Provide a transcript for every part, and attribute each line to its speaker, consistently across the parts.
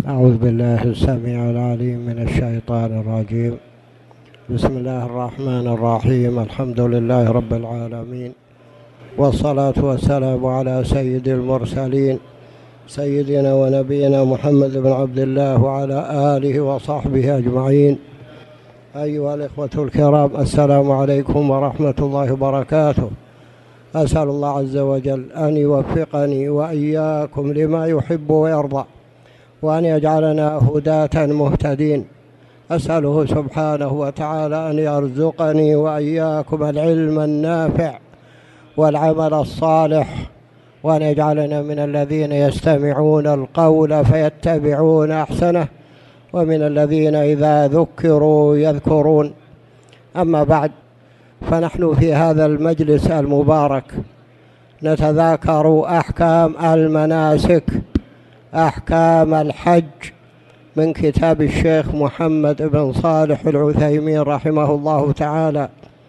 Speaker 1: أعوذ بالله السميع العليم من الشيطان الرجيم. بسم الله الرحمن الرحيم. الحمد لله رب العالمين، والصلاة والسلام على سيد المرسلين سيدنا ونبينا محمد بن عبد الله وعلى آله وصحبه أجمعين. أيها الإخوة الكرام، السلام عليكم ورحمة الله وبركاته. أسأل الله عز وجل أن يوفقني وإياكم لما يحب ويرضى، وأن يجعلنا هداة مهتدين. أسأله سبحانه وتعالى أن يرزقني وإياكم العلم النافع والعمل الصالح، وأن يجعلنا من الذين يستمعون القول فيتبعون أحسنه، ومن الذين إذا ذكروا يذكرون. أما بعد، فنحن في هذا المجلس المبارك نتذاكر أحكام المناسك، أحكام الحج، من كتاب الشيخ محمد بن صالح العثيمين رحمه الله تعالى،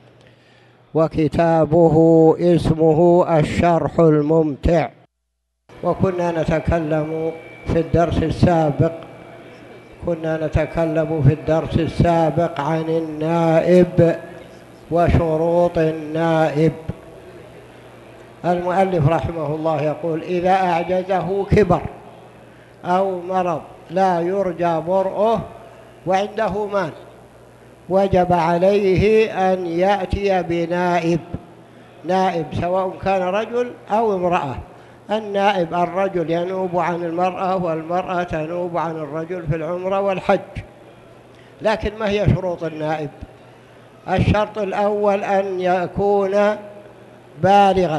Speaker 1: وكتابه اسمه الشرح الممتع. وكنا نتكلم في الدرس السابق عن النائب وشروط النائب. المؤلف رحمه الله يقول: إذا أعجزه كبر أو مرض لا يرجى برؤه وعنده مال، وجب عليه أن يأتي بنائب، نائب سواء كان رجل أو امرأة. النائب الرجل ينوب عن المرأة، والمرأة تنوب عن الرجل في العمرة والحج. لكن ما هي شروط النائب؟ الشرط الأول أن يكون بالغا،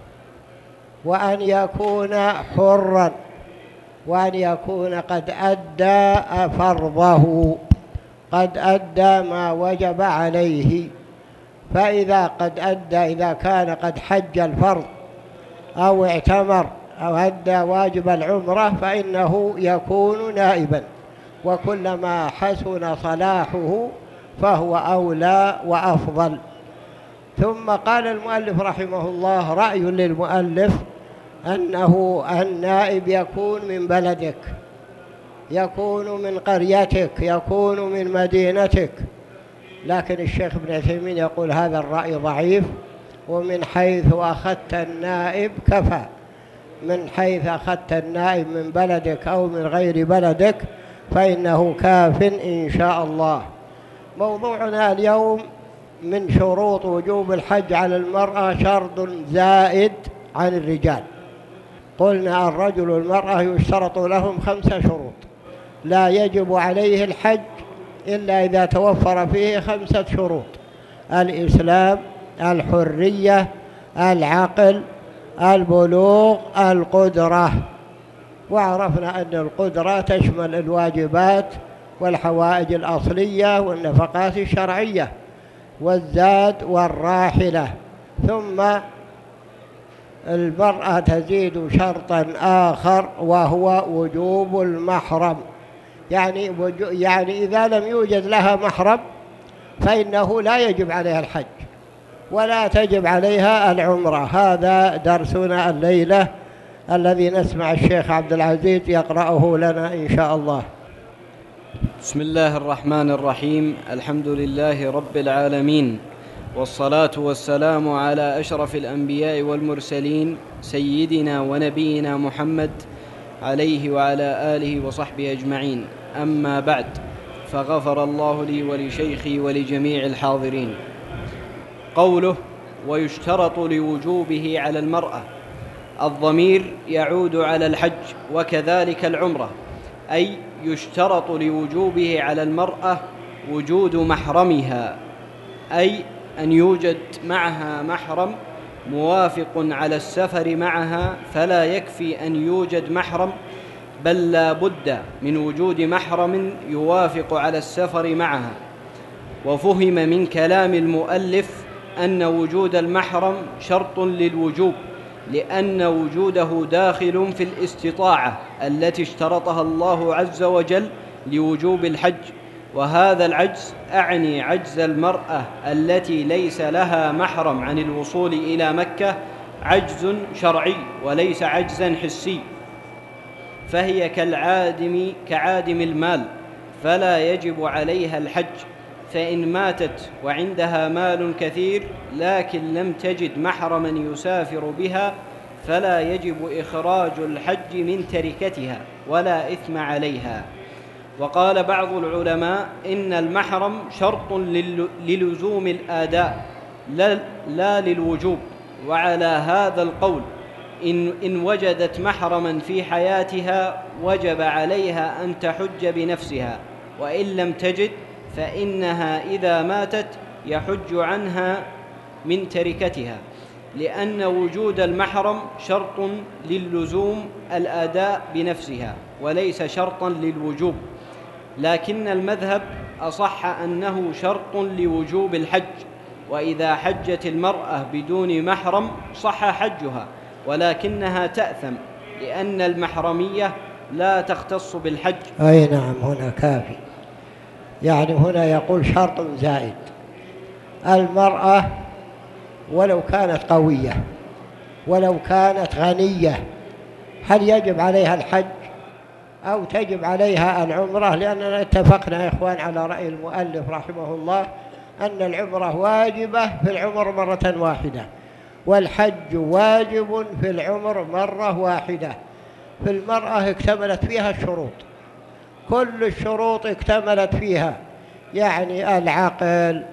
Speaker 1: وأن يكون حرا، وأن يكون قد أدى فرضه، قد أدى ما وجب عليه. فإذا قد أدى، إذا كان قد حج الفرض أو اعتمر أو أدى واجب العمرة، فإنه يكون نائبا، وكلما حسن صلاحه فهو أولى وأفضل. ثم قال المؤلف رحمه الله: رأي للمؤلف أنه النائب يكون من بلدك، يكون من قريتك، يكون من مدينتك. لكن الشيخ ابن عثيمين يقول هذا الرأي ضعيف، ومن حيث أخذت النائب كفى. من حيث أخذت النائب من بلدك أو من غير بلدك فإنه كاف إن شاء الله. موضوعنا اليوم: من شروط وجوب الحج على المرأة شرط زائد عن الرجال. قلنا الرجل والمرأة يشترط لهم 5 شروط، لا يجب عليه الحج إلا إذا توفر فيه 5 شروط: الإسلام، الحرية، العقل، البلوغ، القدرة. وعرفنا أن القدرة تشمل الواجبات والحوائج الأصلية والنفقات الشرعية والزاد والراحلة. ثم المرأة تزيد شرطا آخر، وهو وجوب المحرم. يعني إذا لم يوجد لها محرم فإنه لا يجب عليها الحج ولا تجب عليها العمرة. هذا درسنا الليلة الذي نسمع الشيخ عبد العزيز يقرأه لنا إن شاء الله.
Speaker 2: بسم الله الرحمن الرحيم. الحمد لله رب العالمين، والصلاة والسلام على أشرف الأنبياء والمرسلين سيدنا ونبينا محمد عليه وعلى آله وصحبه أجمعين. أما بعد، فغفر الله لي ولشيخي ولجميع الحاضرين. قوله: ويشترط لوجوبه على المرأة، الضمير يعود على الحج وكذلك العمرة، أي يشترط لوجوبه على المرأة وجود محرمها، أي أن يوجد معها محرم موافق على السفر معها. فلا يكفي أن يوجد محرم، بل لا بد من وجود محرم يوافق على السفر معها. وفهم من كلام المؤلف أن وجود المحرم شرط للوجوب، لأن وجوده داخل في الاستطاعة التي اشترطها الله عز وجل لوجوب الحج. وهذا العجز أعني عجز المرأة التي ليس لها محرم عن الوصول إلى مكة، عجز شرعي وليس عجزا حسي. فهي كعادم المال، فلا يجب عليها الحج. فإن ماتت وعندها مال كثير لكن لم تجد محرما يسافر بها فلا يجب إخراج الحج من تركتها ولا إثم عليها. وقال بعض العلماء إن المحرم شرط للزوم الآداء لا للوجوب، وعلى هذا القول إن وجدت محرما في حياتها وجب عليها أن تحج بنفسها، وإن لم تجد فإنها إذا ماتت يحج عنها من تركتها، لأن وجود المحرم شرط للزوم الآداء بنفسها وليس شرطا للوجوب. لكن المذهب أصح أنه شرط لوجوب الحج، وإذا حجت المرأة بدون محرم صح حجها، ولكنها تأثم لأن المحرمية لا تختص بالحج.
Speaker 1: أي نعم، هنا كافي. يعني هنا يقول شرط زائد: المرأة ولو كانت قوية ولو كانت غنية هل يجب عليها الحج أو تجب عليها العمرة؟ لأننا اتفقنا يا إخوان على رأي المؤلف رحمه الله أن العمرة واجبة في العمر مرة واحدة، والحج واجب في العمر مرة واحدة. في المرأة اكتملت فيها الشروط، كل الشروط اكتملت فيها، يعني العقل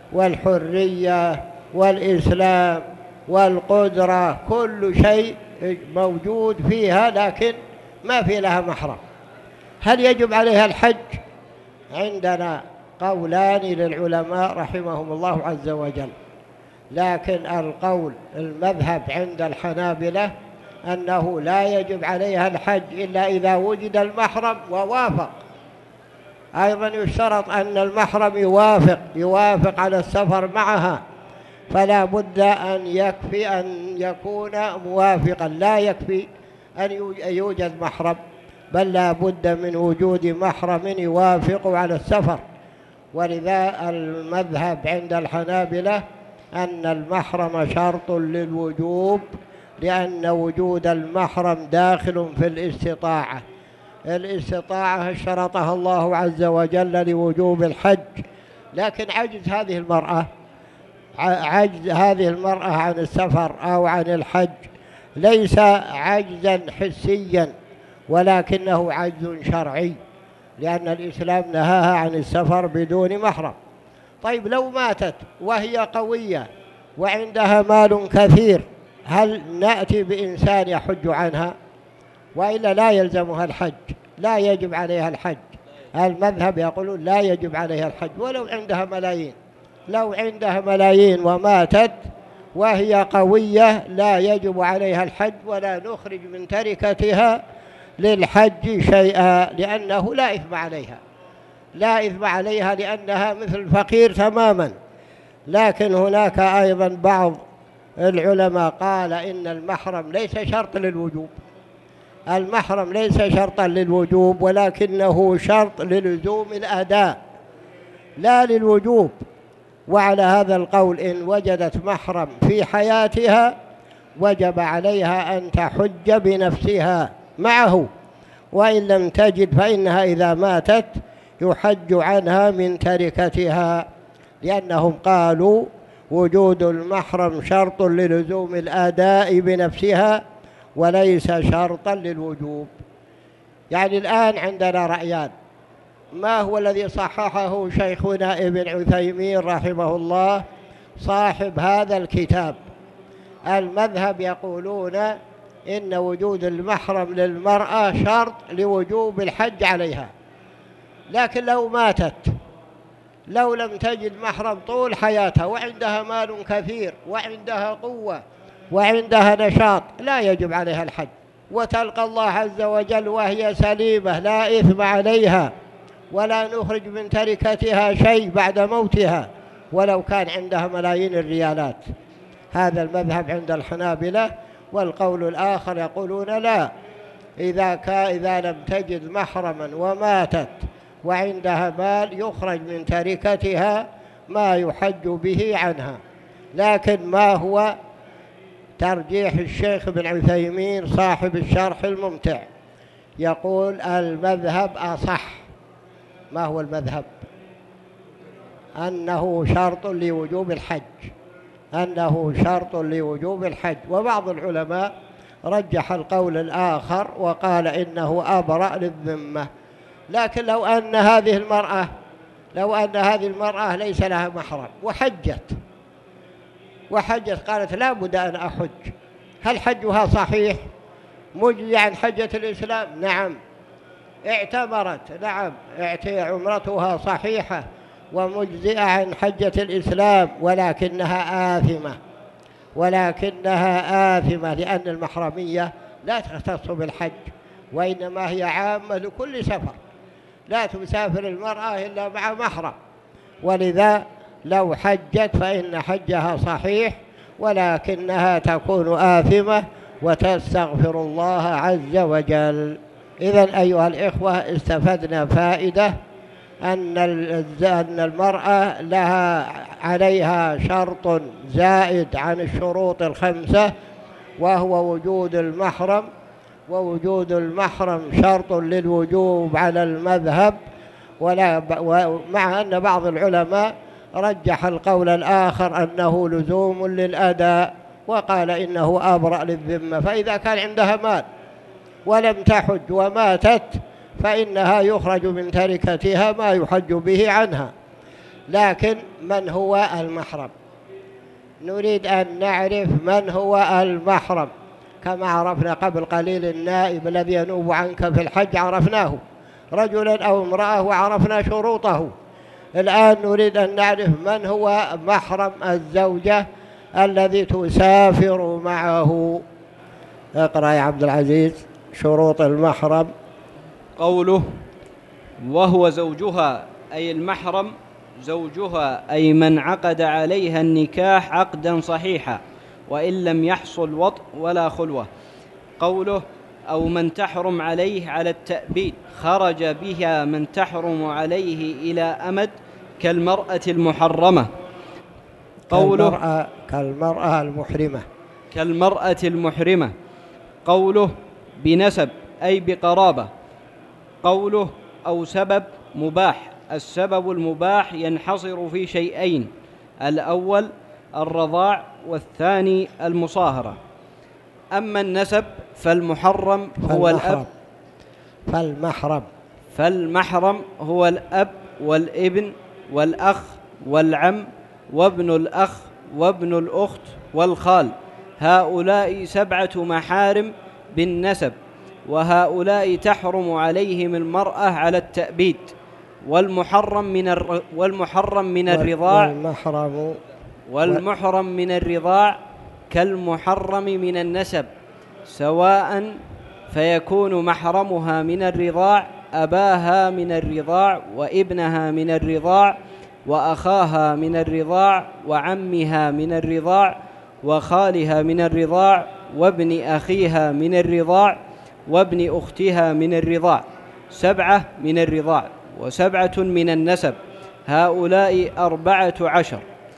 Speaker 1: والحرية والإسلام والقدرة، كل شيء موجود فيها، لكن ما في لها محرم. هل يجب عليها الحج؟ عندنا قولان للعلماء رحمهم الله عز وجل، لكن القول المذهب عند الحنابلة أنه لا يجب عليها الحج إلا إذا وجد المحرم ووافق. أيضا يشترط أن المحرم يوافق على السفر معها، فلا بد أن يكفي أن يكون موافقا، لا يكفي أن يوجد محرم، بل لا بد من وجود محرم يوافق على السفر. ولذا المذهب عند الحنابلة أن المحرم شرط للوجوب، لأن وجود المحرم داخل في الاستطاعة. الاستطاعة شرطها الله عز وجل لوجوب الحج، لكن عجز هذه المرأة عن السفر أو عن الحج ليس عجزا حسيا، ولكنه عجز شرعي، لأن الإسلام نهاها عن السفر بدون محرم. طيب لو ماتت وهي قوية وعندها مال كثير، هل نأتي بإنسان يحج عنها؟ وإلا لا يلزمها الحج، لا يجب عليها الحج. المذهب يقولون لا يجب عليها الحج ولو عندها ملايين. لو عندها ملايين وماتت وهي قوية لا يجب عليها الحج، ولا نخرج من تركتها للحج شيئا، لأنه لا إثم عليها، لا إثم عليها، لأنها مثل الفقير تماما. لكن هناك أيضا بعض العلماء قال إن المحرم ليس شرط للوجوب، المحرم ليس شرطا للوجوب، ولكنه شرط للزوم الأداء لا للوجوب. وعلى هذا القول إن وجدت محرم في حياتها وجب عليها أن تحج بنفسها معه، وإن لم تجد فإنها إذا ماتت يحج عنها من تركتها، لأنهم قالوا وجود المحرم شرط للزوم الأداء بنفسها وليس شرطا للوجوب. يعني الآن عندنا رأيان: ما هو الذي صححه شيخنا ابن عثيمين رحمه الله صاحب هذا الكتاب؟ المذهب يقولون إن وجود المحرم للمرأة شرط لوجوب الحج عليها، لكن لو ماتت لو لم تجد محرم طول حياتها وعندها مال كثير وعندها قوة وعندها نشاط لا يجب عليها الحج، وتلقى الله عز وجل وهي سليمة لا إثم عليها، ولا نخرج من تركتها شيء بعد موتها ولو كان عندها ملايين الريالات. هذا المذهب عند الحنابلة. والقول الآخر يقولون لا، إذا لم تجد محرما وماتت وعندها مال يخرج من تركتها ما يحج به عنها. لكن ما هو ترجيح الشيخ ابن عثيمين صاحب الشرح الممتع؟ يقول المذهب أصح. ما هو المذهب؟ أنه شرط لوجوب الحج، أنه شرط لوجوب الحج. وبعض العلماء رجح القول الآخر وقال إنه أبرأ للذمة. لكن لو أن هذه المرأة ليس لها محرم وحجت قالت لا بد أن أحج، هل حجها صحيح مجزي عن حجة الإسلام؟ نعم. اعتمرت، نعم، عمرتها صحيحة ومجزئة عن حجة الإسلام، ولكنها آثمة لأن المحرمية لا تختص بالحج، وإنما هي عامة لكل سفر، لا تسافر المرأة إلا مع محرم. ولذا لو حجت فإن حجها صحيح، ولكنها تكون آثمة وتستغفر الله عز وجل. إذن أيها الإخوة، استفدنا فائدة أن المرأة عليها شرط زائد عن الشروط الخمسة، وهو وجود المحرم، ووجود المحرم شرط للوجوب على المذهب، ومع أن بعض العلماء رجح القول الآخر أنه لزوم للأداء، وقال إنه أبرأ للذمة. فإذا كان عندها مال ولم تحج وماتت فإنها يخرج من تركتها ما يحج به عنها. لكن من هو المحرم؟ نريد أن نعرف من هو المحرم. كما عرفنا قبل قليل النائب الذي ينوب عنك في الحج، عرفناه رجلا أو امرأة وعرفنا شروطه. الآن نريد أن نعرف من هو محرم الزوجة الذي تسافر معه. اقرأ يا عبد العزيز شروط المحرم.
Speaker 2: قوله وهو زوجها، أي المحرم زوجها، أي من عقد عليها النكاح عقدا صحيحا وإن لم يحصل وطء ولا خلوة. قوله أو من تحرم عليه على التأبيد، خرج بها من تحرم عليه إلى أمد كالمرأة المحرمة. قوله كالمرأة المحرمة. قوله بنسب، أي بقرابة. قوله أو سبب مباح، السبب المباح ينحصر في شيئين: الأول الرضاع، والثاني المصاهرة. أما النسب فالمحرم هو الأب، فالمحرم هو الأب والابن والأخ والعم وابن الأخ وابن الأخت والخال، هؤلاء 7 محارم بالنسب، وهؤلاء تحرم عليهم المرأة على التأبيد. والمحرم من الرضاع كالمحرم من النسب سواء، فيكون محرمها من الرضاع أباها من الرضاع وابنها من الرضاع وأخاها من الرضاع وعمها من الرضاع وخالها من الرضاع وابن أخيها من الرضاع وابن أختها من الرضاع، 7 من الرضاع و7 من النسب، هؤلاء 14.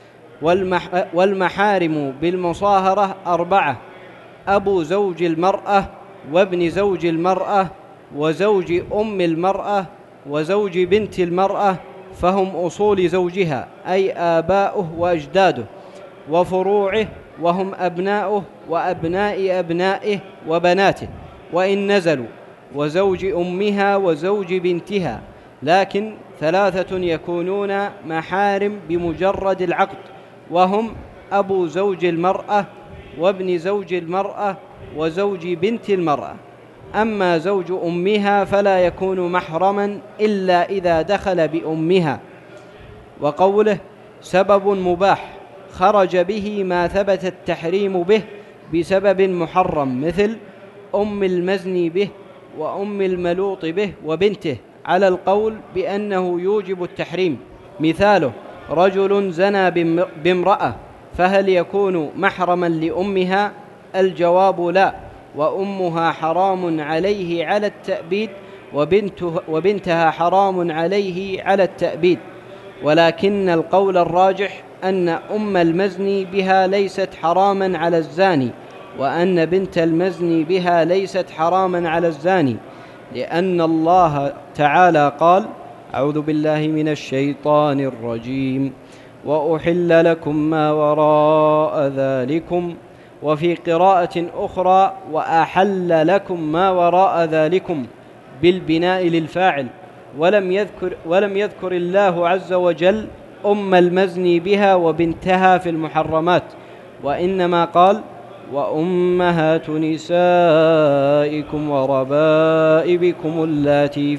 Speaker 2: والمحارم بالمصاهرة 4: أبو زوج المرأة وابن زوج المرأة وزوج أم المرأة وزوج بنت المرأة، فهم أصول زوجها، أي آباؤه وأجداده وفروعه، وهم أبناؤه وأبناء أبنائه وبناته وإن نزلوا، وزوج أمها وزوج بنتها. لكن 3 يكونون محارم بمجرد العقد، وهم أبو زوج المرأة وابن زوج المرأة وزوج بنت المرأة. أما زوج أمها فلا يكون محرما إلا إذا دخل بأمها. وقوله سبب مباح، خرج به ما ثبت التحريم به بسبب محرم، مثل أم المزني به وأم الملوط به وبنته، على القول بأنه يوجب التحريم. مثاله رجل زنى بامرأة، فهل يكون محرما لأمها؟ الجواب لا، وأمها حرام عليه على التأبيد، وبنتها حرام عليه على التأبيد. ولكن القول الراجح أن أم المزني بها ليست حراما على الزاني، وأن بنت المزني بها ليست حراما على الزاني، لأن الله تعالى قال: أعوذ بالله من الشيطان الرجيم: وأحل لكم ما وراء ذلكم. وفي قراءة أخرى: وأحل لكم ما وراء ذلكم، بالبناء للفاعل، ولم يذكر الله عز وجل المزني بها وبنتها في المحرمات، وإنما قال: وأمهات نسائكم وربائبكم اللاتي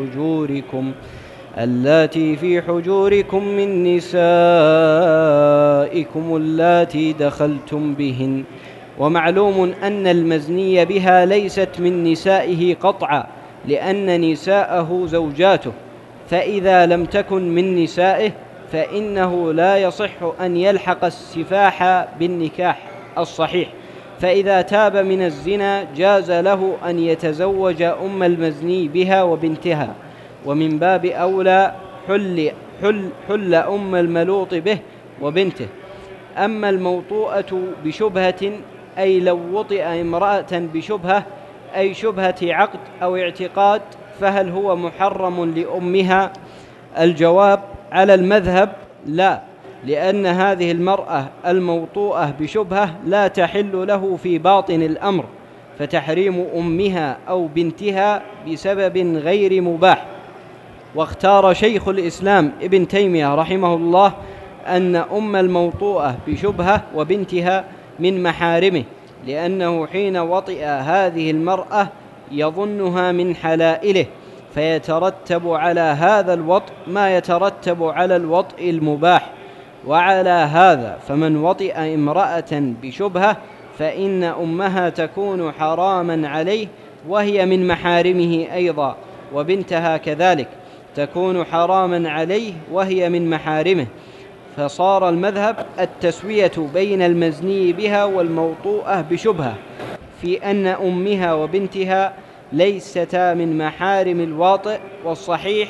Speaker 2: في حجوركم من نسائكم اللاتي دخلتم بهن. ومعلوم أن المزني بها ليست من نسائه قطعا، لأن نساءه زوجاته، فإذا لم تكن من نسائه فإنه لا يصح أن يلحق السفاح بالنكاح الصحيح، فإذا تاب من الزنا جاز له أن يتزوج المزني بها وبنتها، ومن باب أولى حل الملوط به وبنته. أما الموطوءة بشبهة، أي لو وطئ امرأة بشبهة، أي شبهة عقد أو اعتقاد، فهل هو محرم لأمها؟ الجواب: على المذهب لا، لأن هذه المرأة الموطوءة بشبهة لا تحل له في باطن الأمر، فتحريم أمها أو بنتها بسبب غير مباح. واختار شيخ الإسلام ابن تيمية رحمه الله أن الموطوءة بشبهة وبنتها من محارمه، لأنه حين وطئ هذه المرأة يظنها من حلائله، فيترتب على هذا الوطء ما يترتب على الوطء المباح. وعلى هذا فمن وطئ امرأة بشبهة فإن أمها تكون حراما عليه وهي من محارمه أيضا، وبنتها كذلك تكون حراما عليه وهي من محارمه. فصار المذهب التسوية بين المزني بها والموطوءة بشبهة في أن أمها وبنتها ليستا من محارم الواطئ، والصحيح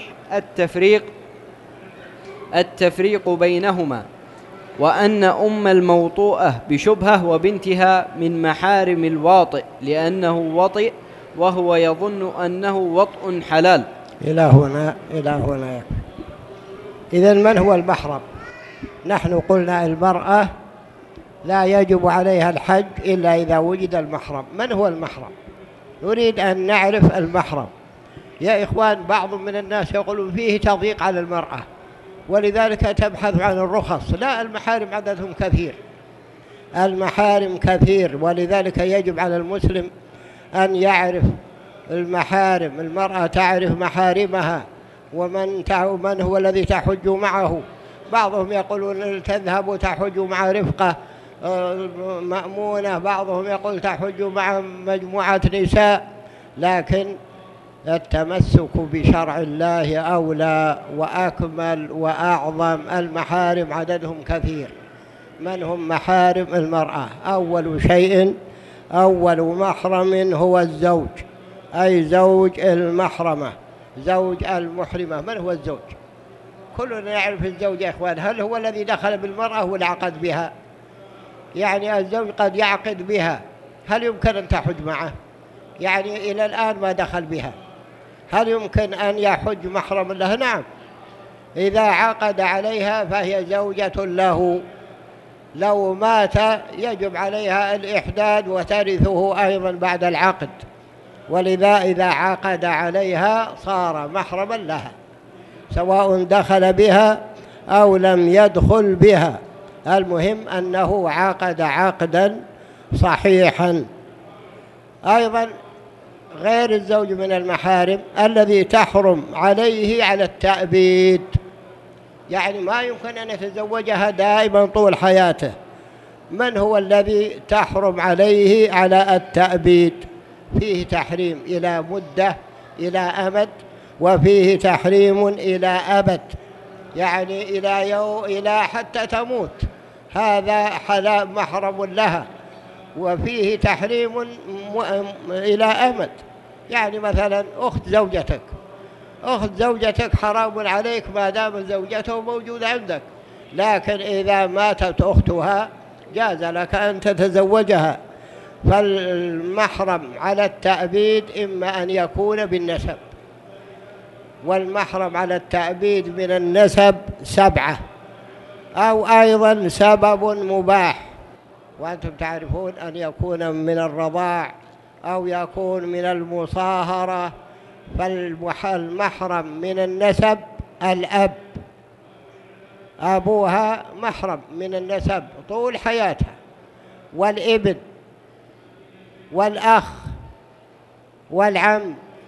Speaker 2: التفريق بينهما، وأن الموطوءة بشبهة وبنتها من محارم الواطئ، لأنه وطئ وهو يظن أنه وطء حلال.
Speaker 1: إلى هنا. إذن من هو المحرم؟ نحن قلنا المرأة لا يجب عليها الحج إلا إذا وجد المحرم. من هو المحرم؟ نريد أن نعرف المحرم. يا إخوان، بعض من الناس يقولون فيه تضييق على المرأة ولذلك تبحث عن الرخص. لا، المحارم عددهم كثير، المحارم كثير، ولذلك يجب على المسلم أن يعرف المحارم. المرأة تعرف محارمها ومن هو الذي تحج معه. بعضهم يقولون تذهب تحج مع رفقة مأمونة، بعضهم يقول تحج مع مجموعة نساء، لكن التمسك بشرع الله أولى وأكمل وأعظم. المحارم عددهم كثير. من هم محارم المرأة؟ أول محرم هو الزوج، أي زوج المحرمة، زوج المحرمة. من هو الزوج؟ كلنا يعرف الزوج يا إخوان. هل هو الذي دخل بالمرأة ولا عقد بها؟ يعني الزوج قد يعقد بها، هل يمكن أن تحج معه؟ يعني إلى الآن ما دخل بها، هل يمكن أن يحج محرم له؟ نعم، إذا عقد عليها فهي زوجة له. لو مات يجب عليها الإحداد وترثه أيضا بعد العقد، ولذا إذا عقد عليها صار محرما لها سواء دخل بها أو لم يدخل بها. المهم أنه عقد عقدا صحيحا. أيضا غير الزوج من المحارم الذي تحرم عليه على التأبيد، يعني ما يمكن أن يتزوجها دائما طول حياته. من هو الذي تحرم عليه على التأبيد؟ فيه تحريم إلى مدة، إلى أمد، وفيه تحريم إلى أبد، يعني إلى حتى تموت، هذا حلال محرم لها. وفيه تحريم إلى أمد، يعني مثلا أخت زوجتك حرام عليك ما دام زوجته موجودة عندك، لكن إذا ماتت أختها جاز لك أن تتزوجها. فالمحرم على التأبيد إما أن يكون بالنسب، والمحرم على التأبيد من النسب 7، أو أيضا سبب مباح، وأنتم تعرفون أن يكون من الرضاع أو يكون من المصاهرة. فالمحرم من النسب الأب، أبوها محرم من النسب طول حياتها، والابن والأخ والعم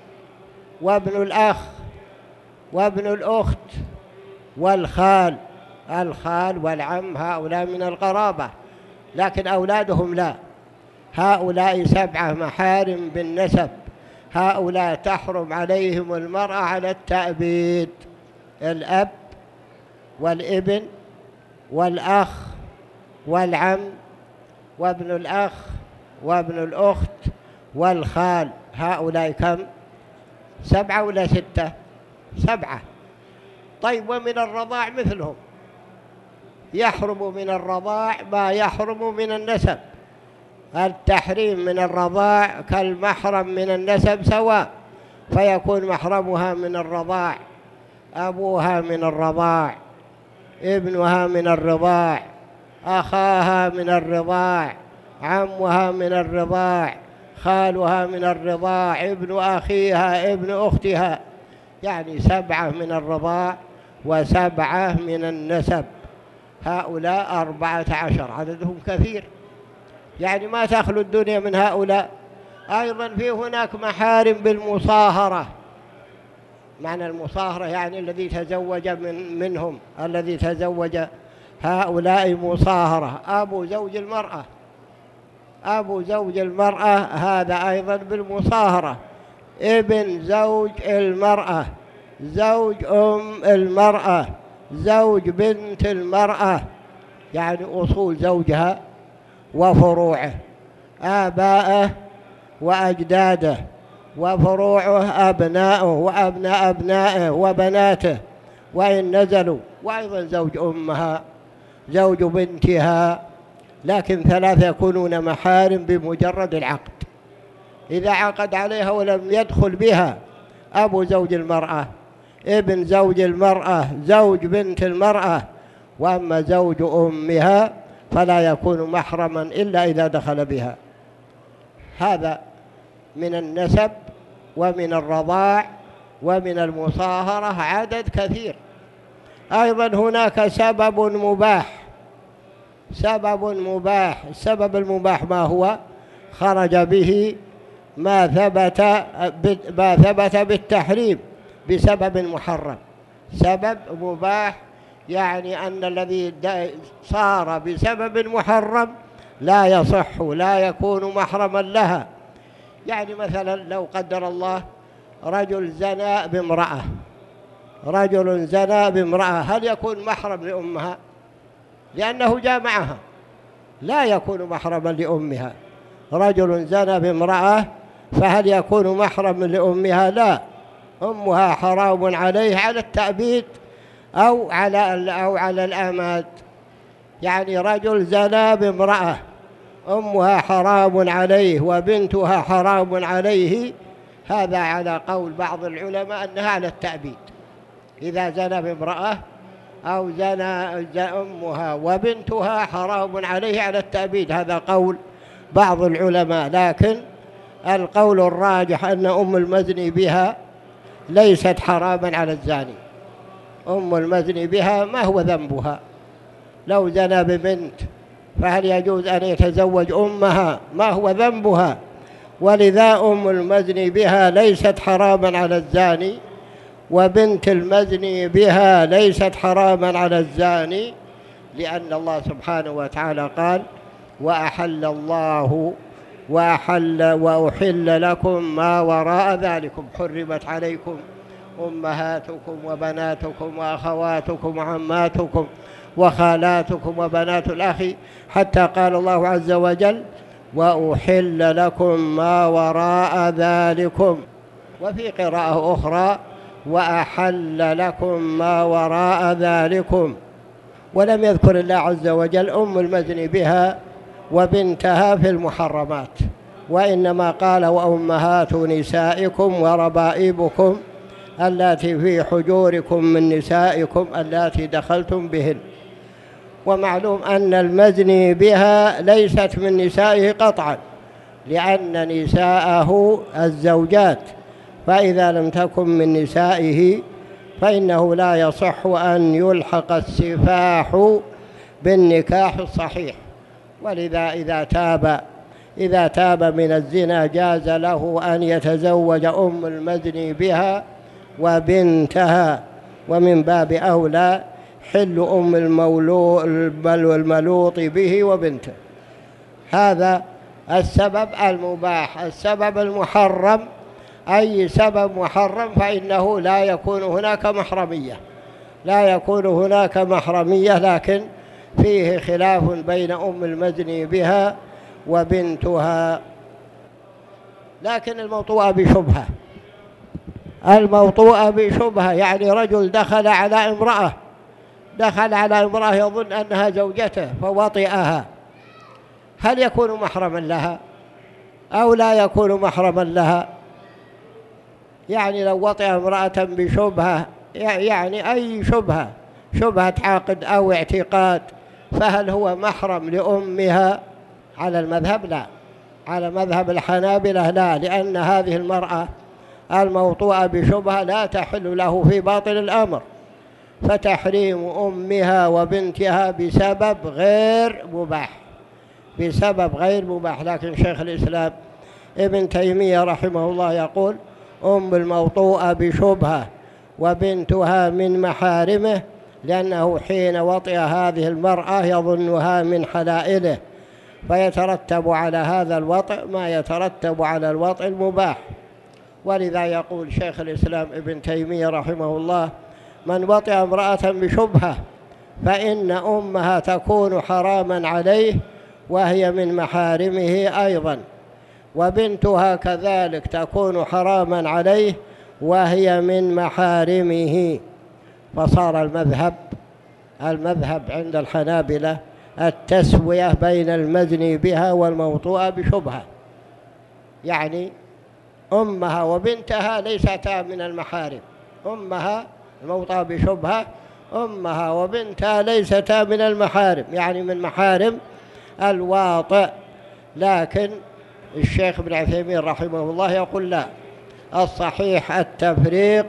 Speaker 1: وابن الأخ وابن الأخت والخال. الخال والعم هؤلاء من القرابة، لكن أولادهم لا، هؤلاء 7 محارم بالنسب، هؤلاء تحرم عليهم المرأة على التأبيد: الأب والابن والأخ والعم وابن الأخ وابن الأخت والخال. هؤلاء كم؟ 7 ولا 6؟ 7. طيب، ومن الرضاع مثلهم، يحرم من الرضاع ما يحرم من النسب. التحريم من الرضاع كالمحرم من النسب سواء، فيكون محرمها من الرضاع أبوها من الرضاع، ابنها من الرضاع، أخاها من الرضاع، عمها من الرضاع، خالها من الرضاع، ابن أخيها، ابن أختها. يعني 7 من الرضاع و7 من النسب. هؤلاء 14، عددهم كثير، يعني ما تخلو الدنيا من هؤلاء. أيضا في هناك محارم بالمصاهرة. معنى المصاهرة يعني الذي تزوج منهم، الذي تزوج هؤلاء مصاهرة. أبو زوج المرأة، أبو زوج المرأة هذا أيضا بالمصاهرة. ابن زوج المرأة، زوج المرأة، زوج بنت المرأة، يعني أصول زوجها وفروعه، آباءه وأجداده، وفروعه أبناؤه وأبناء أبنائه وبناته وإن نزلوا، وأيضا زوج أمها، زوج بنتها. لكن 3 يكونون محارم بمجرد العقد. إذا عقد عليها ولم يدخل بها أبو زوج المرأة، ابن زوج المرأة، زوج بنت المرأة، وأما زوج أمها فلا يكون محرما إلا إذا دخل بها. هذا من النسب ومن الرضاع ومن المصاهرة عدد كثير. أيضا هناك سبب مباح. سبب مباح، السبب المباح ما هو؟ خرج به ما ثبت بالتحريم بسبب محرم. سبب مباح يعني أن الذي صار بسبب محرم لا يصح، لا يكون محرما لها. يعني مثلا لو قدر الله رجل زنى بامرأة، رجل زنى بامرأة، هل يكون محرم لأمها؟ لأنه جامعها، لا يكون محرما لأمها. رجل زنى بامرأة، فهل يكون محرما لأمها؟ لا، أمها حرام عليه على التأبيد أو على الأماد. يعني رجل زنى بامرأة، أمها حرام عليه وبنتها حرام عليه. هذا على قول بعض العلماء أنها على التأبيد. إذا زنى بامرأة أو زنى أمها وبنتها حرام عليه على التأبيد، هذا قول بعض العلماء. لكن القول الراجح أن أم المزني بها ليست حراما على الزاني. أم المزني بها ما هو ذنبها؟ لو زنى ببنت فهل يجوز أن يتزوج أمها؟ ما هو ذنبها؟ ولذا أم المزني بها ليست حراما على الزاني، وبنت المزني بها ليست حراما على الزاني، لأن الله سبحانه وتعالى قال: وأحل لكم ما وراء ذلكم، حرمت عليكم أمهاتكم وبناتكم وأخواتكم وعماتكم وخالاتكم وبنات الأخ، حتى قال الله عز وجل: وأحل لكم ما وراء ذلكم. وفي قراءة أخرى: وأحل لكم ما وراء ذلكم. ولم يذكر الله عز وجل أم المزني بها وبنتها في المحرمات، وإنما قال وأمهات نسائكم وربائبكم اللاتي في حجوركم من نسائكم اللاتي دخلتم بهن. ومعلوم أن المزني بها ليست من نسائه قطعا، لأن نساءه الزوجات، فإذا لم تكن من نسائه فإنه لا يصح أن يلحق السفاح بالنكاح الصحيح. ولذا إذا تاب من الزنا جاز له أن يتزوج أم المزني بها وبنتها، ومن باب أولى حل أم الملوط به وبنته. هذا السبب المباح. السبب المحرم أي سبب محرم فإنه لا يكون هناك محرمية، لكن فيه خلاف بين أم المزني بها وبنتها. لكن الموطوءة بشبهة يعني رجل دخل على امرأة يظن أنها زوجته فوطئها، هل يكون محرما لها أو لا يكون محرما لها؟ يعني لو وطئ امرأة بشبهة، يعني أي شبهة عقد أو اعتقاد، فهل هو محرم لأمها؟ على المذهب لا، على مذهب الحنابلة لا، لأن هذه المرأة الموطوءة بشبهة لا تحل له في باطن الأمر، فتحريم أمها وبنتها بسبب غير مباح. لكن شيخ الإسلام ابن تيمية رحمه الله يقول أم الموطوءة بشبهة وبنتها من محارمه، لأنه حين وطئ هذه المرأة يظنها من حلائله، فيترتب على هذا الوطئ ما يترتب على الوطئ المباح. ولذا يقول شيخ الإسلام ابن تيمية رحمه الله من وطئ امرأة بشبهة فإن أمها تكون حراما عليه وهي من محارمه أيضا، وبنتها كذلك تكون حراما عليه وهي من محارمه. فصار المذهب عند الحنابلة التسوية بين المزني بها والموطوءة بشبهة، يعني أمها وبنتها ليستا من المحارم، أمها الموطوءة بشبهة أمها وبنتها ليستا من المحارم، يعني من محارم الواطئ. لكن الشيخ ابن عثيمين رحمه الله يقول لا، الصحيح التفريق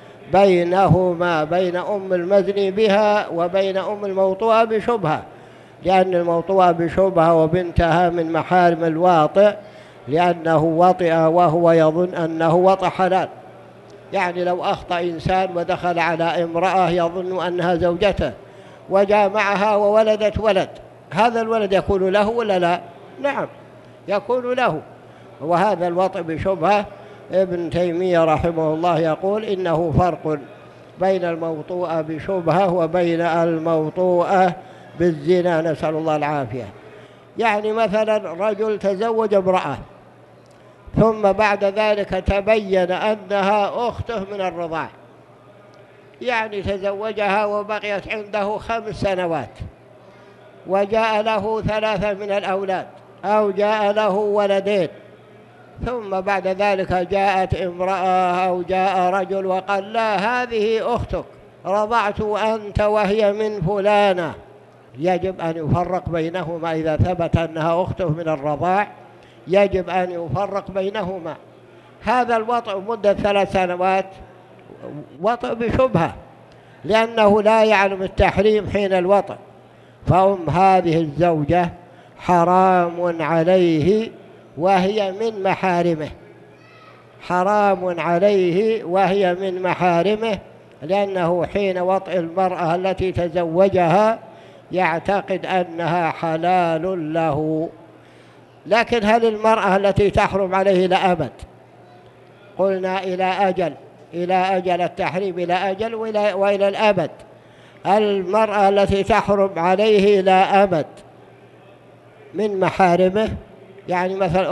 Speaker 1: بينهما، بين أم المزني بها وبين أم الموطوءة بشبهة، لأن الموطوءة بشبهة وبنتها من محارم الواطئ، لأنه وطئ وهو يظن أنه وطئ حلال. يعني لو أخطأ إنسان ودخل على امرأة يظن أنها زوجته وجامعها وولدت ولد، هذا الولد يكون له ولا لا؟ نعم يكون له. وهذا الوطئ بشبهة ابن تيمية رحمه الله يقول إنه فرق بين الموطوءة بشبهة وبين الموطوءة بالزنا، نسأل الله العافية. يعني مثلا رجل تزوج امرأة ثم بعد ذلك تبين أنها أخته من الرضاع، يعني تزوجها وبقيت عنده 5 سنوات وجاء له 3 من الأولاد أو جاء له ولدين، ثم بعد ذلك جاءت امرأة أو جاء رجل وقال لا هذه أختك رضعت أنت وهي من فلانة، يجب أن يفرق بينهما. إذا ثبت أنها أخته من الرضاع يجب أن يفرق بينهما. هذا الوطء مدة 3 سنوات وطء بشبهة، لأنه لا يعلم التحريم حين الوطء، فأم هذه الزوجة حرام عليه وهي من محارمه، حرام عليه وهي من محارمه، لأنه حين وطئ المرأة التي تزوجها يعتقد أنها حلال له. لكن هل المرأة التي تحرم عليه إلى أبد؟ قلنا إلى أجل التحريم، إلى أجل وإلى الأبد. المرأة التي تحرم عليه إلى أبد من محارمه، يعني مثلا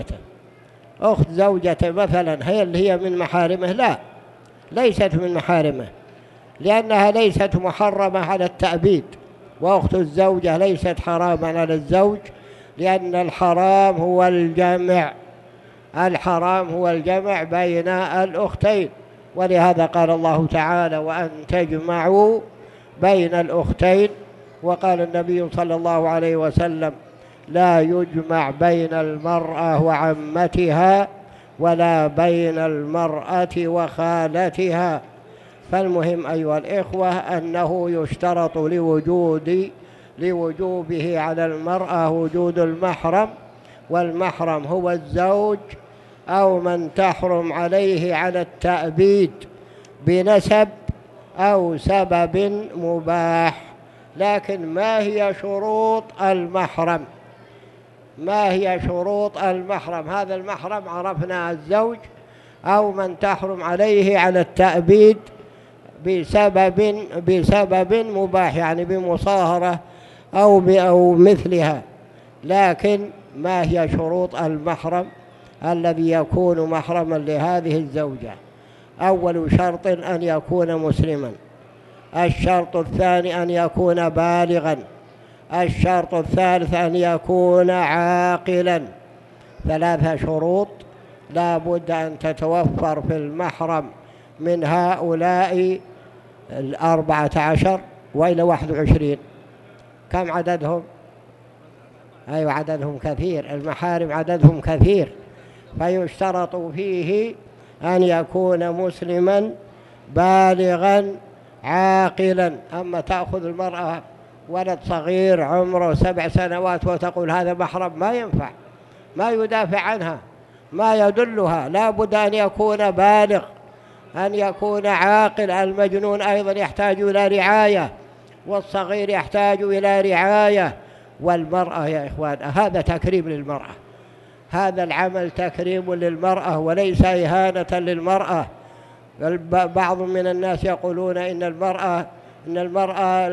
Speaker 1: أخت زوجته مثلا هي من محارمه؟ لا، ليست من محارمه، لأنها ليست محرمة على التأبيد، وأخت الزوجة ليست حراما على الزوج لأن الحرام هو الجمع، الحرام هو الجمع بين الأختين، ولهذا قال الله تعالى وأن تجمعوا بين الأختين. وقال النبي صلى الله عليه وسلم لا يجمع بين المرأة وعمتها ولا بين المرأة وخالتها. فالمهم أيها الإخوة أنه يشترط لوجوبه على المرأة وجود المحرم، والمحرم هو الزوج أو من تحرم عليه على التأبيد بنسب أو سبب مباح. لكن ما هي شروط المحرم؟ ما هي شروط المحرم؟ هذا المحرم عرفنا الزوج أو من تحرم عليه على التأبيد بسبب مباح، يعني بمصاهرة أو مثلها. لكن ما هي شروط المحرم الذي يكون محرما لهذه الزوجة؟ أول شرط أن يكون مسلما، الشرط الثاني أن يكون بالغا، الشرط الثالث أن يكون عاقلا. 3 شروط لا بد أن تتوفر في المحرم من هؤلاء 14 وإلى 21. كم عددهم؟ أيوة عددهم كثير، المحارم عددهم كثير، فيشترط فيه أن يكون مسلما بالغا عاقلا. أما تأخذ المرأة ولد صغير عمره 7 سنوات وتقول هذا محرم، ما ينفع، ما يدافع عنها، ما يدلها. لا بد أن يكون بالغ، أن يكون عاقل. المجنون أيضا يحتاج إلى رعاية، والصغير يحتاج إلى رعاية. والمرأة يا إخوان هذا تكريم للمرأة، هذا العمل تكريم للمرأة وليس إهانة للمرأة. بعض من الناس يقولون إن المرأة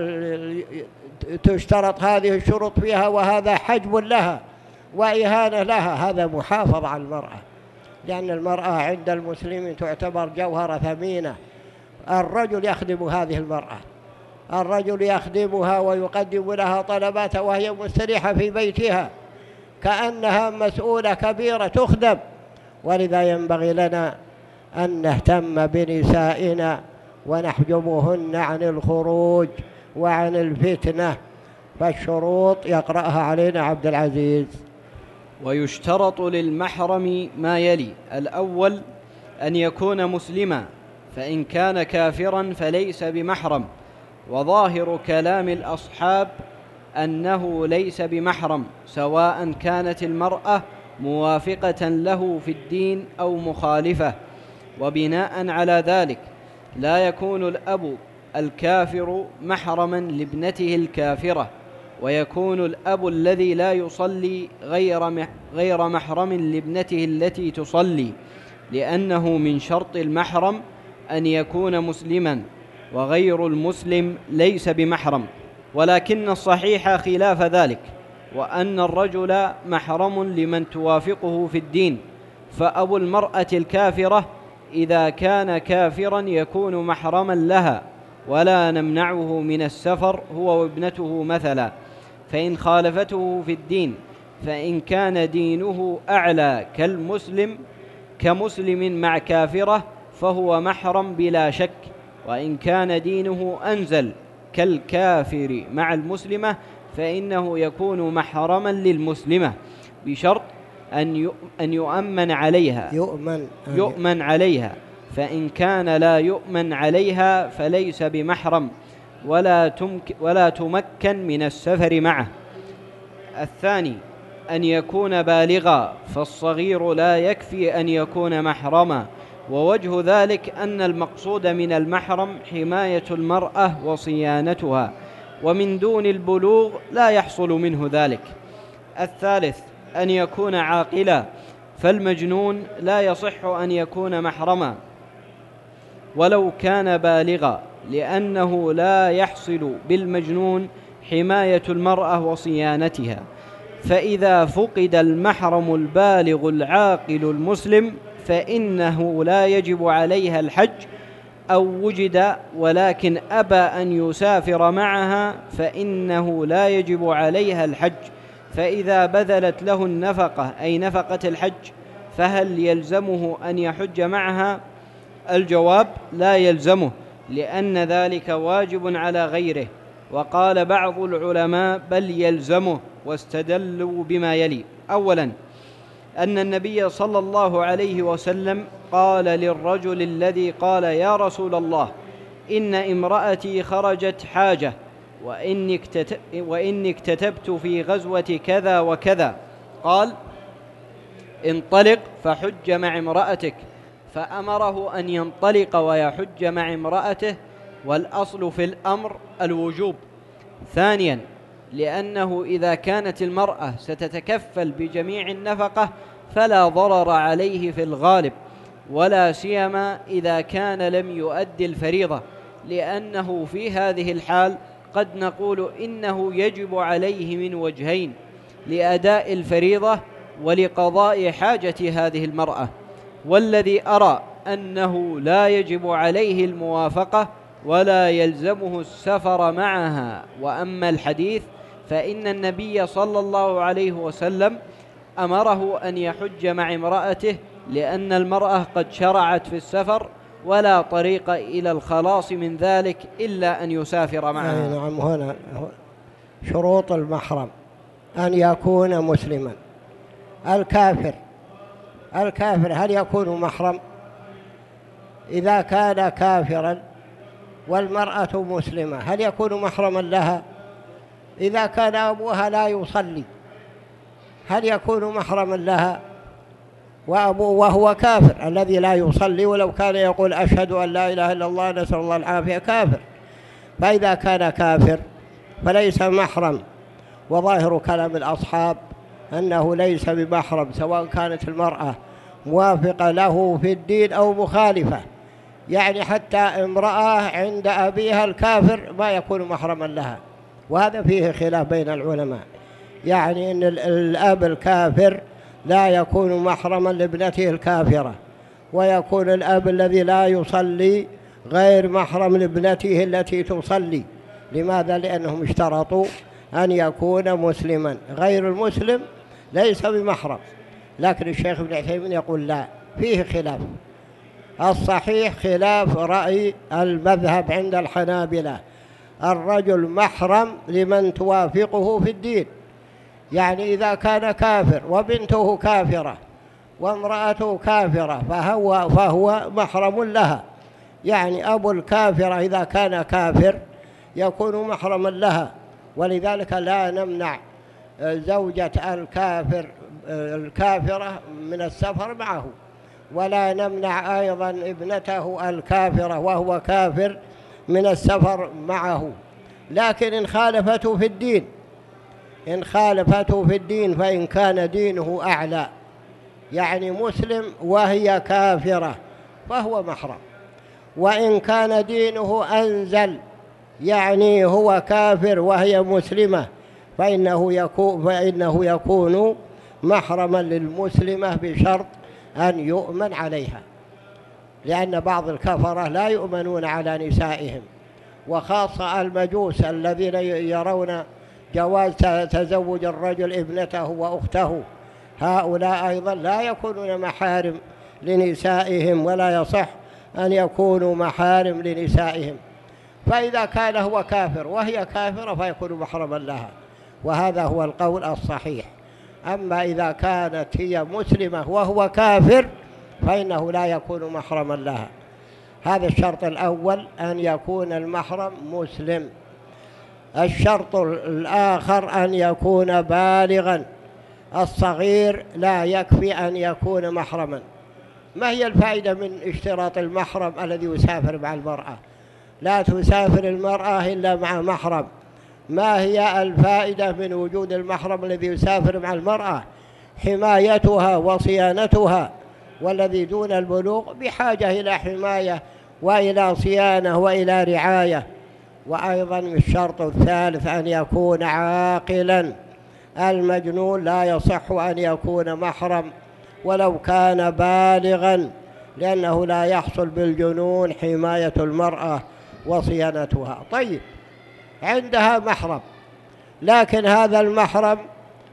Speaker 1: تشترط هذه الشروط فيها وهذا حجب لها وإهانة لها. هذا محافظة على المرأة، لأن المرأة عند المسلمين تعتبر جوهرة ثمينة. الرجل يخدم هذه المرأة، الرجل يخدمها ويقدم لها طلبات وهي مستريحة في بيتها كأنها مسؤولة كبيرة تخدم. ولذا ينبغي لنا أن نهتم بنسائنا ونحجبهن عن الخروج وعن الفتنة. فالشروط يقرأها علينا عبد العزيز.
Speaker 2: ويشترط للمحرم ما يلي: الأول أن يكون مسلما، فإن كان كافرا فليس بمحرم، وظاهر كلام الأصحاب أنه ليس بمحرم، سواء كانت المرأة موافقة له في الدين أو مخالفة. وبناء على ذلك لا يكون الأب الكافر محرما لابنته الكافرة، ويكون الأب الذي لا يصلي غير محرم لابنته التي تصلي، لأنه من شرط المحرم أن يكون مسلما، وغير المسلم ليس بمحرم. ولكن الصحيح خلاف ذلك، وأن الرجل محرم لمن توافقه في الدين، فأبو المرأة الكافرة إذا كان كافرا يكون محرما لها، ولا نمنعه من السفر هو وابنته مثلا، فإن خالفته في الدين، فإن كان دينه أعلى كمسلم مع كافرة فهو محرم بلا شك، وإن كان دينه أنزل كالكافر مع المسلمة فإنه يكون محرما للمسلمة بشرط أن يؤمن عليها، فإن كان لا يؤمن عليها فليس بمحرم ولا تمكن من السفر معه. الثاني أن يكون بالغا، فالصغير لا يكفي أن يكون محرما، ووجه ذلك أن المقصود من المحرم حماية المرأة وصيانتها، ومن دون البلوغ لا يحصل منه ذلك. الثالث أن يكون عاقلا، فالمجنون لا يصح أن يكون محرما ولو كان بالغا، لأنه لا يحصل بالمجنون حماية المرأة وصيانتها. فإذا فقد المحرم البالغ العاقل المسلم فإنه لا يجب عليها الحج، أو وجد ولكن أبى أن يسافر معها فإنه لا يجب عليها الحج، فإذا بذلت له النفقة أي نفقة الحج فهل يلزمه أن يحج معها؟ الجواب: لا يلزمه، لأن ذلك واجب على غيره. وقال بعض العلماء: بل يلزمه، واستدلوا بما يلي: أولا، أن النبي صلى الله عليه وسلم قال للرجل الذي قال: يا رسول الله، إن امرأتي خرجت حاجة وإني اكتتبت في غزوة كذا وكذا، قال: انطلق فحج مع امرأتك، فأمره أن ينطلق ويحج مع امرأته، والأصل في الأمر الوجوب. ثانيا، لأنه إذا كانت المرأة ستتكفل بجميع النفقة فلا ضرر عليه في الغالب، ولا سيما إذا كان لم يؤدي الفريضة، لأنه في هذه الحال قد نقول إنه يجب عليه من وجهين: لأداء الفريضة ولقضاء حاجة هذه المرأة. والذي أرى أنه لا يجب عليه الموافقة ولا يلزمه السفر معها. وأما الحديث فإن النبي صلى الله عليه وسلم أمره أن يحج مع امرأته، لأن المرأة قد شرعت في السفر ولا طريق إلى الخلاص من ذلك إلا أن يسافر معها.
Speaker 1: نعم. هنا شروط المحرم: أن يكون مسلما. الكافر هل يكون محرم؟ إذا كان كافرا والمرأة مسلمة هل يكون محرما لها؟ إذا كان أبوها لا يصلي هل يكون محرما لها؟ وهو كافر الذي لا يصلي، ولو كان يقول أشهد أن لا إله إلا الله نسأل الله العافية كافر. فإذا كان كافر فليس محرم. وظاهر كلام الأصحاب أنه ليس بمحرم، سواء كانت المرأة موافقة له في الدين أو مخالفة. يعني حتى امرأة عند أبيها الكافر ما يكون محرما لها، وهذا فيه خلاف بين العلماء. يعني أن الأب الكافر لا يكون محرما لابنته الكافرة، ويكون الأب الذي لا يصلي غير محرم لابنته التي تصلي. لماذا؟ لأنهم اشترطوا أن يكون مسلما، غير المسلم ليس بمحرم. لكن الشيخ ابن عثيمين يقول لا، فيه خلاف. الصحيح خلاف رأي المذهب عند الحنابلة: الرجل محرم لمن توافقه في الدين. يعني إذا كان كافر وبنته كافرة وامرأته كافرة فهو محرم لها. يعني أبو الكافرة إذا كان كافر يكون محرما لها، ولذلك لا نمنع زوجة الكافرة من السفر معه، ولا نمنع أيضا ابنته الكافرة وهو كافر من السفر معه. لكن إن خالفته في الدين فإن كان دينه أعلى، يعني مسلم وهي كافرة، فهو محرم. وإن كان دينه أنزل، يعني هو كافر وهي مسلمة، فإنه يكون محرما للمسلمة بشرط أن يؤمن عليها، لأن بعض الكفرة لا يؤمنون على نسائهم، وخاصة المجوس الذين يرون جواز تزوج الرجل ابنته وأخته، هؤلاء أيضا لا يكونون محارم لنسائهم، ولا يصح أن يكونوا محارم لنسائهم. فإذا كان هو كافر وهي كافرة فيكون محرما لها، وهذا هو القول الصحيح. أما إذا كانت هي مسلمة وهو كافر فإنه لا يكون محرما لها. هذا الشرط الأول، أن يكون المحرم مسلم. الشرط الآخر أن يكون بالغا. الصغير لا يكفي أن يكون محرما. ما هي الفائدة من اشتراط المحرم الذي يسافر مع المرأة؟ لا تسافر المرأة إلا مع محرم. ما هي الفائدة من وجود المحرم الذي يسافر مع المرأة؟ حمايتها وصيانتها، والذي دون البلوغ بحاجة إلى حماية وإلى صيانة وإلى رعاية. وأيضا الشرط الثالث أن يكون عاقلا. المجنون لا يصح أن يكون محرم ولو كان بالغا، لأنه لا يحصل بالجنون حماية المرأة وصيانتها. طيب، عندها محرم، لكن هذا المحرم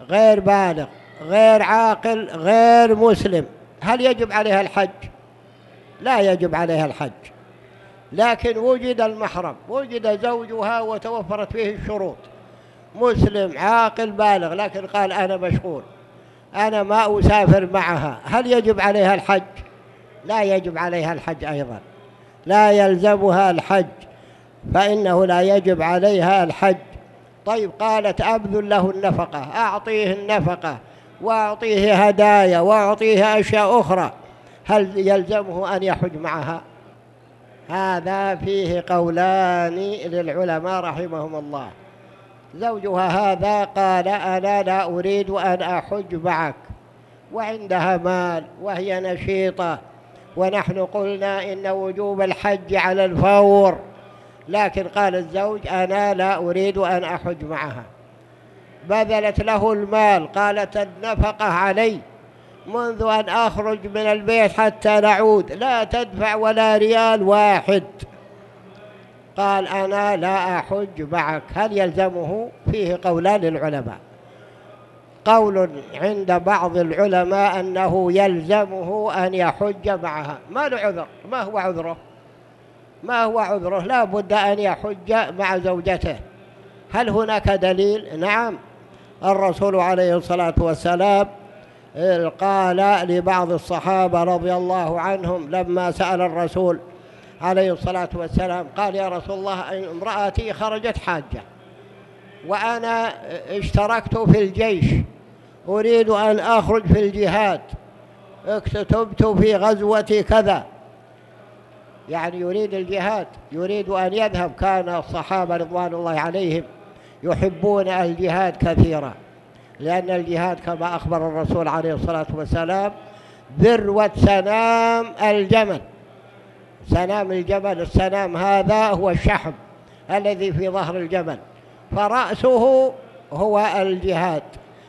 Speaker 1: غير بالغ غير عاقل غير مسلم، هل يجب عليها الحج؟ لا يجب عليها الحج. لكن وجد المحرم، وجد زوجها وتوفرت فيه الشروط، مسلم عاقل بالغ، لكن قال أنا مشغول، أنا ما أسافر معها، هل يجب عليها الحج؟ لا يجب عليها الحج أيضا، لا يلزمها الحج، فإنه لا يجب عليها الحج. طيب قالت أبذل له النفقة، أعطيه النفقة وأعطيه هدايا وأعطيه أشياء أخرى، هل يلزمه أن يحج معها؟ هذا فيه قولان للعلماء رحمهم الله. زوجها هذا قال أنا لا أريد أن أحج معك، وعندها مال وهي نشيطة، ونحن قلنا إن وجوب الحج على الفور، لكن قال الزوج أنا لا أريد أن أحج معها. بذلت له المال، قالت النفقة علي منذ أن أخرج من البيت حتى نعود، لا تدفع ولا ريال واحد. قال أنا لا أحج معك، هل يلزمه؟ فيه قولان للعلماء. قول عند بعض العلماء أنه يلزمه أن يحج معها، ما له عذر. ما هو عذره؟ ما هو عذره؟ لا بد أن يحج مع زوجته. هل هناك دليل؟ نعم، الرسول عليه الصلاة والسلام قال لبعض الصحابة رضي الله عنهم لما سأل الرسول عليه الصلاة والسلام، قال يا رسول الله امرأتي خرجت حاجة وأنا اشتركت في الجيش، أريد أن أخرج في الجهاد، اكتتبت في غزوة كذا، يعني يريد الجهاد، يريد أن يذهب. كان الصحابة رضوان الله عليهم يحبون الجهاد كثيرا، لأن الجهاد كما أخبر الرسول عليه الصلاة والسلام ذروة سنام الجمل. سنام الجمل، السنام هذا هو الشحم الذي في ظهر الجمل، فرأسه هو الجهاد،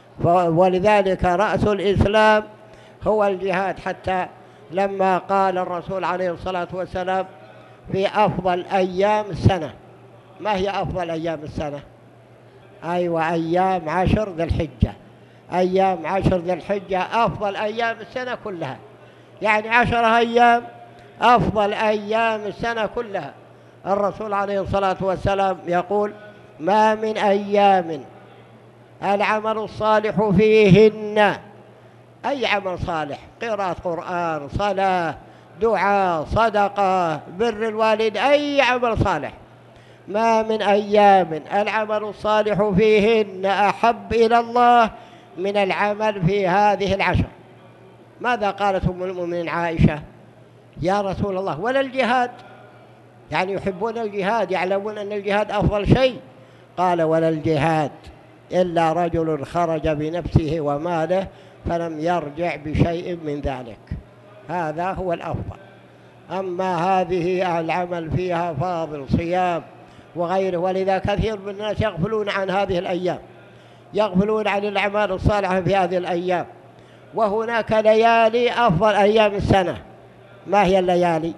Speaker 1: ولذلك رأس الإسلام هو الجهاد. حتى لما قال الرسول عليه الصلاة والسلام في أفضل أيام السنة، ما هي أفضل أيام السنة؟ أيوة، أيام 10 ذي الحجة. أيام 10 ذي الحجة أفضل أيام السنة كلها، يعني 10 أيام أفضل أيام السنة كلها. الرسول عليه الصلاة والسلام يقول ما من أيام العمل الصالح فيهن، أي عمل صالح، قراءة قرآن، صلاة، دعاء، صدقة، بر الوالد، أي عمل صالح، ما من أيام العمل الصالح فيهن أحب إلى الله من العمل في هذه العشر. ماذا قالت أم المؤمنين عائشة؟ يا رسول الله ولا الجهاد؟ يعني يحبون الجهاد، يعلمون أن الجهاد أفضل شيء. قال ولا الجهاد إلا رجل خرج بنفسه وماله فلم يرجع بشيء من ذلك، هذا هو الأفضل. أما هذه العمل فيها فاضل، صيام وغيره، ولذا كثير من الناس يغفلون عن هذه الأيام، يغفلون عن الأعمال الصالحة في هذه الأيام. وهناك ليالي أفضل أيام السنة، ما هي الليالي؟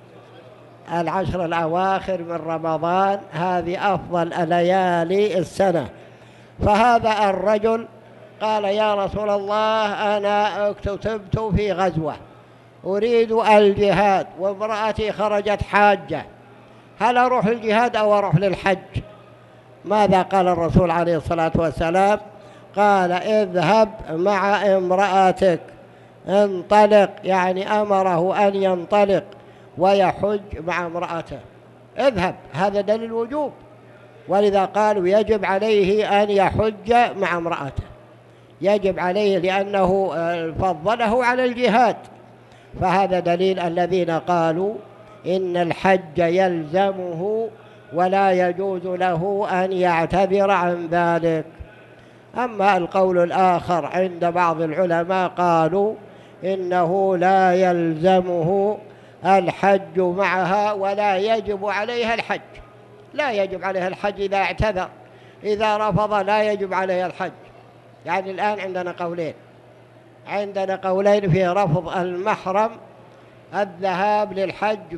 Speaker 1: 10 الأواخر من رمضان، هذه أفضل ليالي السنة. فهذا الرجل قال يا رسول الله أنا اكتتبت في غزوة، أريد الجهاد، وامرأتي خرجت حاجة، هل أروح الجهاد أو أروح للحج؟ ماذا قال الرسول عليه الصلاة والسلام؟ قال اذهب مع امرأتك، انطلق، يعني أمره أن ينطلق ويحج مع امرأته، اذهب، هذا دليل الوجوب. ولذا قالوا يجب عليه أن يحج مع امرأته، يجب عليه لأنه فضله على الجهاد. فهذا دليل الذين قالوا إن الحج يلزمه ولا يجوز له أن يعتذر عن ذلك. أما القول الآخر عند بعض العلماء قالوا إنه لا يلزمه الحج معها ولا يجب عليها الحج، لا يجب عليها الحج إذا اعتذر، إذا رفض لا يجب عليها الحج. يعني الآن عندنا قولين في رفض المحرم الذهاب للحج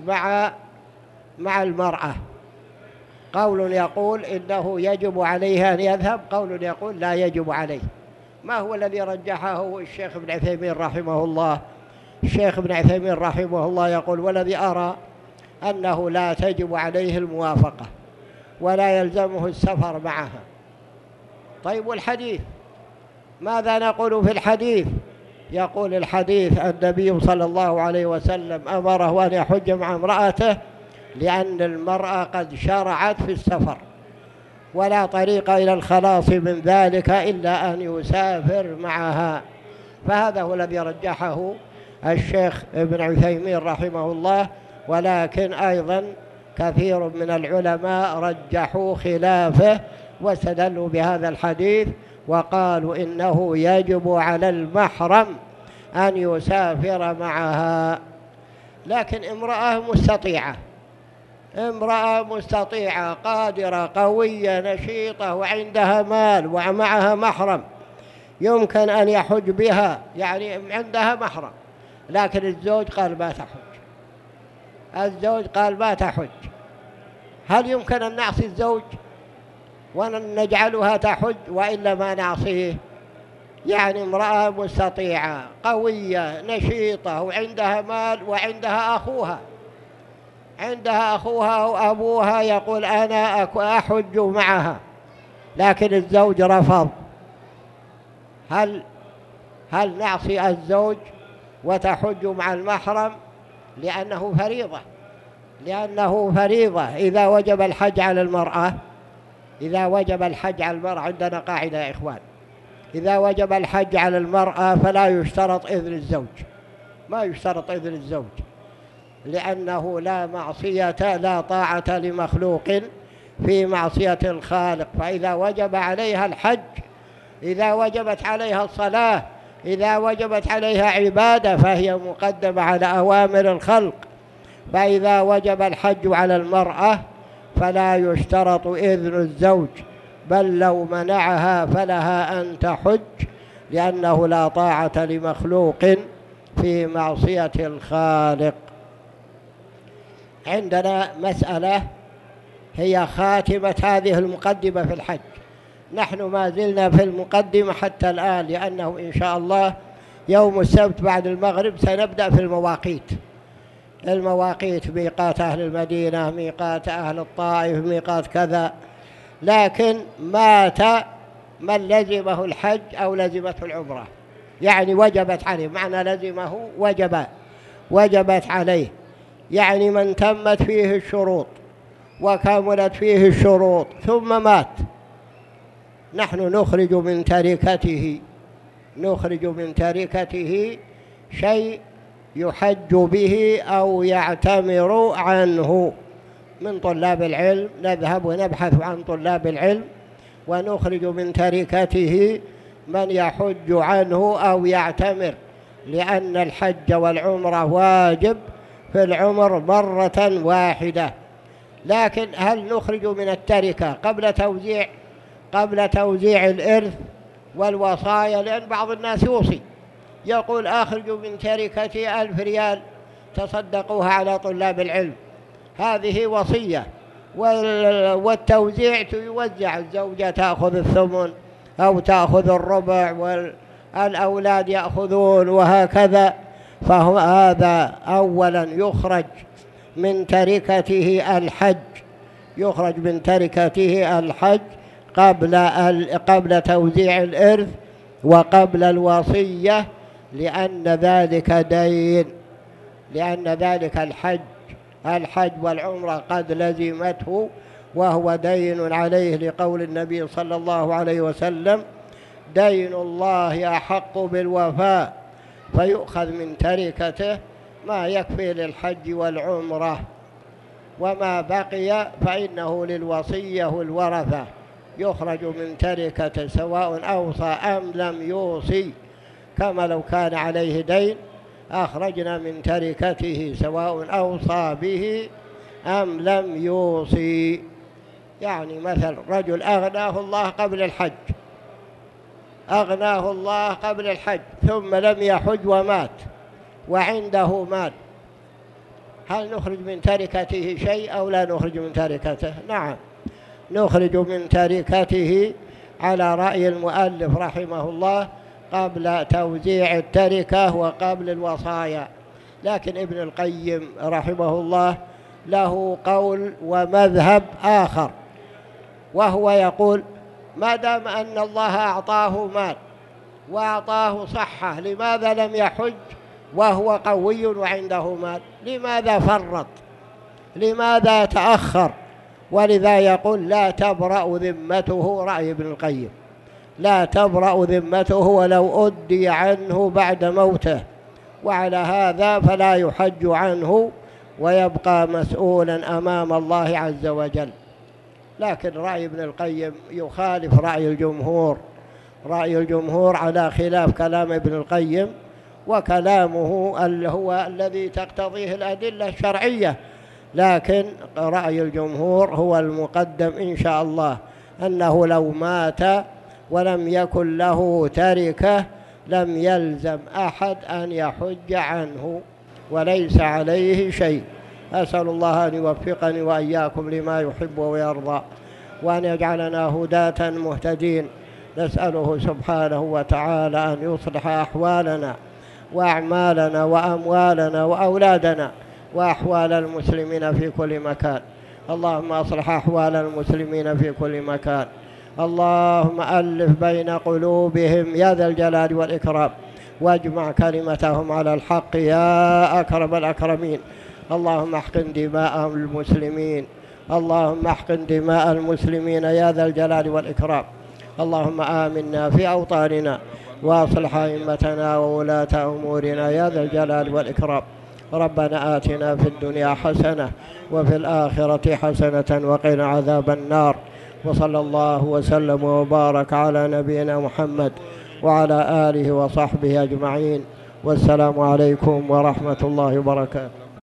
Speaker 1: مع المرأة. قول يقول إنه يجب عليه أن يذهب، قول يقول لا يجب عليه. ما هو الذي رجحه الشيخ ابن عثيمين رحمه الله؟ الشيخ ابن عثيمين رحمه الله يقول: والذي أرى أنه لا تجب عليه الموافقة ولا يلزمه السفر معها. طيب والحديث ماذا نقول في الحديث؟ يقول الحديث: النبي صلى الله عليه وسلم أمره أن يحج مع امرأته لأن المرأة قد شرعت في السفر ولا طريق إلى الخلاص من ذلك إلا أن يسافر معها. فهذا هو الذي رجحه الشيخ ابن عثيمين رحمه الله، ولكن أيضا كثير من العلماء رجحوا خلافه واستدلوا بهذا الحديث وقالوا إنه يجب على المحرم أن يسافر معها. لكن امرأة مستطيعة قادرة قوية نشيطة وعندها مال ومعها محرم يمكن أن يحج بها، يعني عندها محرم، لكن الزوج قال ما تحج. هل يمكن أن نعصي الزوج ونجعلها تحج وإلا ما نعصيه؟ يعني امرأة مستطيعة قوية نشيطة وعندها مال وعندها أخوها وأبوها يقول أنا أحج معها، لكن الزوج رفض. هل نعصي الزوج وتحج مع المحرم؟ لأنه فريضة. إذا وجب الحج على المرأة عندنا قاعدة يا إخوان: إذا وجب الحج على المرأة فلا يشترط إذن الزوج، ما يشترط إذن الزوج، لأنه لا طاعة لمخلوق في معصية الخالق. فإذا وجب عليها الحج، إذا وجبت عليها الصلاة، إذا وجبت عليها عبادة فهي مقدمة على أوامر الخلق. فإذا وجب الحج على المرأة فلا يشترط إذن الزوج، بل لو منعها فلها أن تحج، لأنه لا طاعة لمخلوق في معصية الخالق. عندنا مسألة هي خاتمة هذه المقدمة في الحج. نحن ما زلنا في المقدمة حتى الآن، لأنه إن شاء الله يوم السبت بعد المغرب سنبدأ في المواقيت: ميقات أهل المدينة، ميقات أهل الطائف، ميقات كذا. لكن مات من لزمه الحج أو لزمته العمرة، يعني وجبت عليه، معنى لزمه وجبت عليه، يعني من تمت فيه الشروط وكملت فيه الشروط ثم مات، نحن نخرج من تركته شيء يحج به أو يعتمر عنه. من طلاب العلم نذهب ونبحث عن طلاب العلم ونخرج من تركته من يحج عنه أو يعتمر، لأن الحج والعمرة واجب في العمر مرة واحدة. لكن هل نخرج من التركة قبل توزيع الإرث والوصايا؟ لأن بعض الناس يوصي يقول: أخرج من تركتي 1000 ريال تصدقوها على طلاب العلم. هذه وصية، والتوزيع يوزع، الزوجة تأخذ الثمن أو تأخذ الربع والأولاد يأخذون وهكذا. فهذا أولا يخرج من تركته الحج قبل توزيع الإرث وقبل الوصية، لأن ذلك الحج والعمرة قد لزمته وهو دين عليه، لقول النبي صلى الله عليه وسلم: دين الله أحق بالوفاء، فيؤخذ من تركته ما يكفي للحج والعمرة، وما بقي فإنه للوصية والورثة. يخرج من تركته سواء أوصى أم لم يوصي، كما لو كان عليه دين أخرجنا من تركته سواء أوصى به أم لم يوصي. يعني مثل رجل أغناه الله قبل الحج ثم لم يحج ومات وعنده مال، هل نخرج من تركته شيء أو لا نخرج من تركته؟ نعم، نخرج من تركته على رأي المؤلف رحمه الله قبل توزيع التركة وقبل الوصايا. لكن ابن القيم رحمه الله له قول ومذهب آخر، وهو يقول ما دام أن الله أعطاه مال وأعطاه صحة، لماذا لم يحج وهو قوي وعنده مال؟ لماذا فرط؟ لماذا تأخر؟ ولذا يقول لا تبرأ ذمته، رأي ابن القيم، لا تبرأ ذمته ولو أدي عنه بعد موته، وعلى هذا فلا يحج عنه ويبقى مسؤولا أمام الله عز وجل. لكن رأي ابن القيم يخالف رأي الجمهور، رأي الجمهور على خلاف كلام ابن القيم، وكلامه هو الذي تقتضيه الأدلة الشرعية، لكن رأي الجمهور هو المقدم إن شاء الله، أنه لو مات ولم يكن له تركة لم يلزم أحد أن يحج عنه وليس عليه شيء. أسأل الله أن يوفقني وإياكم لما يحب ويرضى، وأن يجعلنا هداة مهتدين. نسأله سبحانه وتعالى أن يصلح أحوالنا وأعمالنا وأموالنا وأولادنا وأحوال المسلمين في كل مكان. اللهم أصلح أحوال المسلمين في كل مكان. اللهم ألف بين قلوبهم يا ذا الجلال والإكرام، واجمع كلمتهم على الحق يا أكرم الأكرمين. اللهم احقن دماء المسلمين، اللهم احقن دماء المسلمين يا ذا الجلال والإكرام. اللهم آمنا في أوطاننا وأصلح أئمتنا وولاة أمورنا يا ذا الجلال والإكرام. ربنا آتنا في الدنيا حسنة وفي الآخرة حسنة وقنا عذاب النار. وصلى الله وسلم وبارك على نبينا محمد وعلى آله وصحبه أجمعين، والسلام عليكم ورحمة الله وبركاته.